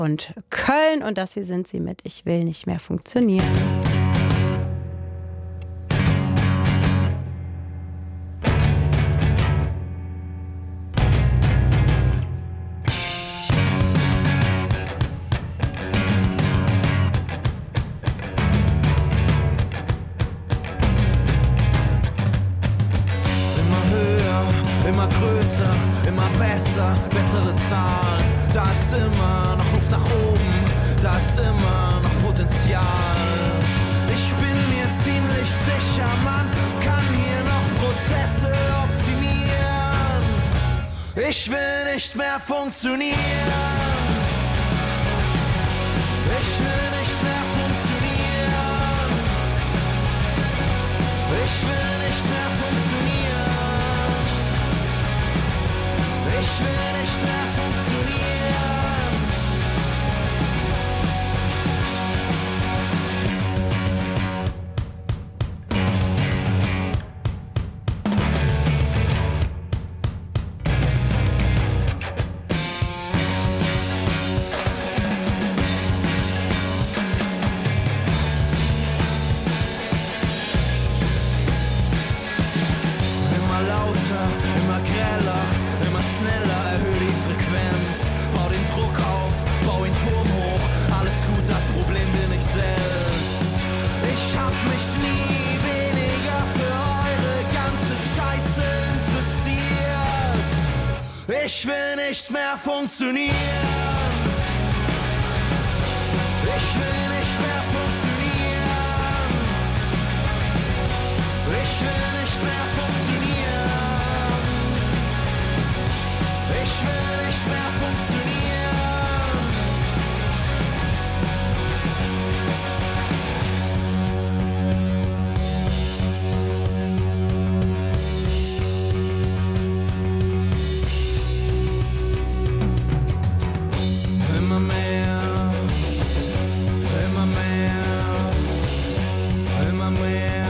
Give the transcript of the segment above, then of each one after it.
und Köln. Und das hier sind sie mit Ich will nicht mehr funktionieren. Immer größer, immer besser, bessere Zahlen. Da ist immer noch Luft nach oben, da ist immer noch Potenzial. Ich bin mir ziemlich sicher, man kann hier noch Prozesse optimieren. Ich will nicht mehr funktionieren. Ich will nicht mehr funktionieren. Ich will nicht mehr funktionieren. Ich will nicht mehr funktionieren. Immer lauter, immer greller, immer schneller, erhöhe die Frequenz, bau den Druck auf, bau den Turm hoch, alles gut, das Problem bin ich selbst. Ich hab mich nie weniger für eure ganze Scheiße interessiert. Ich will nicht mehr funktionieren. Ich will nicht mehr funktionieren. Ich will nicht mehr funktionieren. Ich will nicht mehr funktionieren. Immer mehr, immer mehr, immer mehr.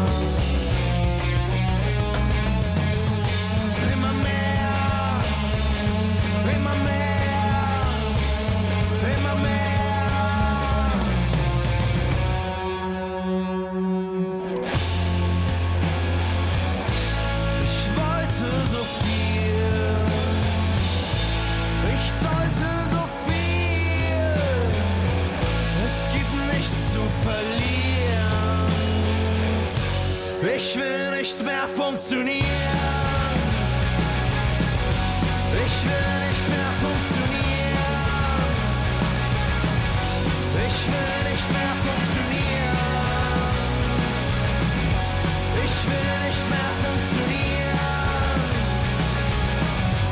Immer mehr. Immer mehr, immer mehr. Ich wollte so viel, ich sollte so viel. Es gibt nichts zu verlieren. Ich will nicht mehr funktionieren. Ich will nicht mehr funktionieren. Ich will nicht mehr funktionieren. Ich will nicht mehr funktionieren.